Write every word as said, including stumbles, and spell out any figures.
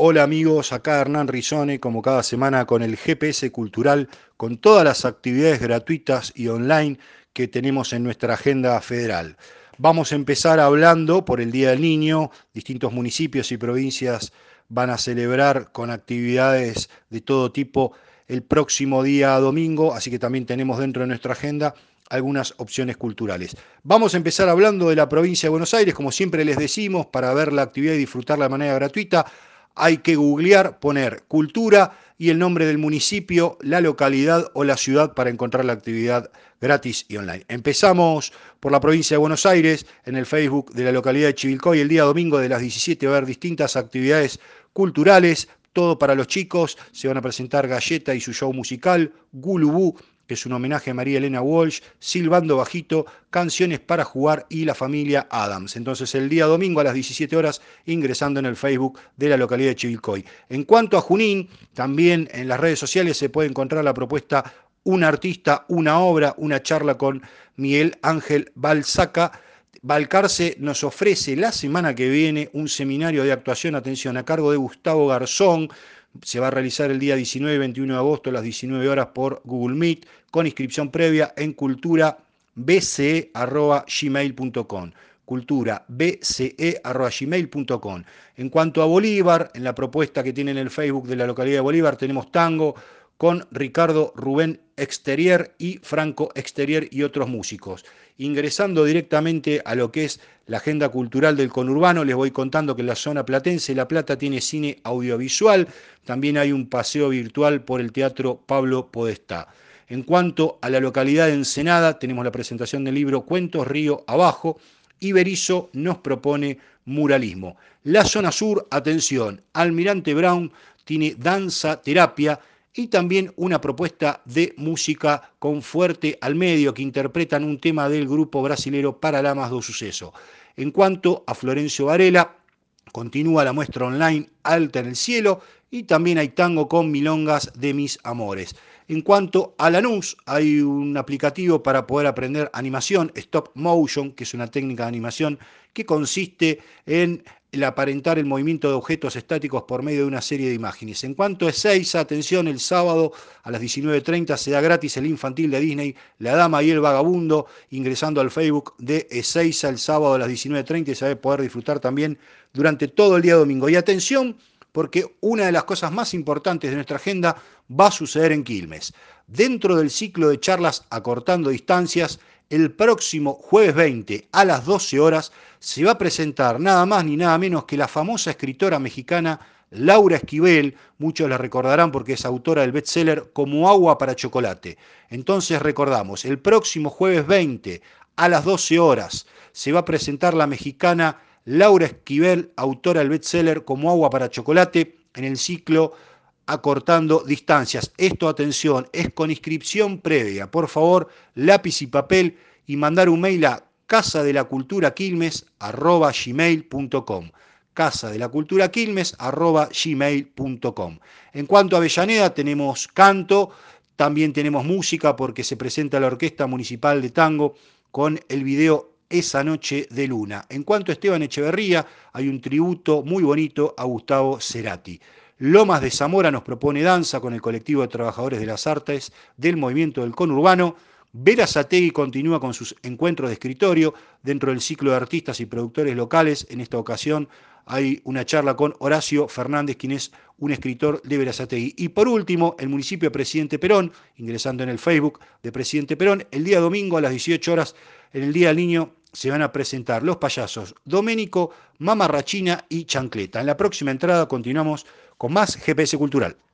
Hola amigos, acá Hernán Rizone, como cada semana con el G P S Cultural, con todas las actividades gratuitas y online que tenemos en nuestra agenda federal. Vamos a empezar hablando por el Día del Niño. Distintos municipios y provincias van a celebrar con actividades de todo tipo el próximo día domingo, así que también tenemos dentro de nuestra agenda algunas opciones culturales. Vamos a empezar hablando de la provincia de Buenos Aires, como siempre les decimos, para ver la actividad y disfrutarla de manera gratuita. Hay que googlear, poner cultura y el nombre del municipio, la localidad o la ciudad para encontrar la actividad gratis y online. Empezamos por la provincia de Buenos Aires, en el Facebook de la localidad de Chivilcoy. El día domingo de las diecisiete va a haber distintas actividades culturales, todo para los chicos. Se van a presentar Galleta y su show musical, Gulubú, que es un homenaje a María Elena Walsh, Silbando Bajito, Canciones para Jugar y la familia Adams. Entonces el día domingo a las diecisiete horas ingresando en el Facebook de la localidad de Chivilcoy. En cuanto a Junín, también en las redes sociales se puede encontrar la propuesta Un artista, una obra, una charla con Miguel Ángel Balzaca. Balcarce nos ofrece la semana que viene un seminario de actuación, atención, a cargo de Gustavo Garzón. Se va a realizar el día diecinueve y veintiuno de agosto a las diecinueve horas por Google Meet, con inscripción previa en cultura b c e arroba gmail punto com. cultura b c e arroba gmail punto com. En cuanto a Bolívar, en la propuesta que tiene en el Facebook de la localidad de Bolívar, tenemos tango con Ricardo Rubén Exterier y Franco Exterier y otros músicos. Ingresando directamente a lo que es la agenda cultural del conurbano, les voy contando que en la zona platense La Plata tiene cine audiovisual, también hay un paseo virtual por el Teatro Pablo Podestá. En cuanto a la localidad de Ensenada, tenemos la presentación del libro Cuentos Río Abajo, y Berizo nos propone muralismo. La zona sur, atención, Almirante Brown tiene danza terapia y también una propuesta de música con Fuerte al Medio, que interpretan un tema del grupo brasilero Paralamas do Suceso. En cuanto a Florencio Varela, continúa la muestra online Alta en el Cielo y también hay tango con milongas de mis amores. En cuanto a Lanús, hay un aplicativo para poder aprender animación, Stop Motion, que es una técnica de animación que consiste en el aparentar el movimiento de objetos estáticos por medio de una serie de imágenes. En cuanto a Ezeiza, atención, el sábado a las diecinueve treinta se da gratis el infantil de Disney, La Dama y el Vagabundo, ingresando al Facebook de Ezeiza el sábado a las diecinueve treinta y se va a poder disfrutar también durante todo el día domingo. Y atención, porque una de las cosas más importantes de nuestra agenda va a suceder en Quilmes. Dentro del ciclo de charlas Acortando Distancias, el próximo jueves veinte a las doce horas se va a presentar nada más ni nada menos que la famosa escritora mexicana Laura Esquivel. Muchos la recordarán porque es autora del bestseller Como agua para chocolate. Entonces recordamos, el próximo jueves veinte a las doce horas se va a presentar la mexicana Laura Esquivel, autora del bestseller Como agua para chocolate, en el ciclo Acortando Distancias. Esto, atención, es con inscripción previa. Por favor, lápiz y papel y mandar un mail a casa de la cultura quilmes arroba gmail punto com. casa de la cultura quilmes arroba gmail punto com. En cuanto a Avellaneda, tenemos canto, también tenemos música porque se presenta la Orquesta Municipal de Tango con el video Esa Noche de Luna. En cuanto a Esteban Echeverría, hay un tributo muy bonito a Gustavo Cerati. Lomas de Zamora nos propone danza con el colectivo de trabajadores de las artes del movimiento del conurbano. Berazategui continúa con sus encuentros de escritorio dentro del ciclo de artistas y productores locales. En esta ocasión hay una charla con Horacio Fernández, quien es un escritor de Berazategui. Y por último, el municipio de Presidente Perón, ingresando en el Facebook de Presidente Perón, el día domingo a las dieciocho horas, en el Día del Niño, se van a presentar los payasos Doménico, Mamarrachina y Chancleta. En la próxima entrada continuamos con más G P S Cultural.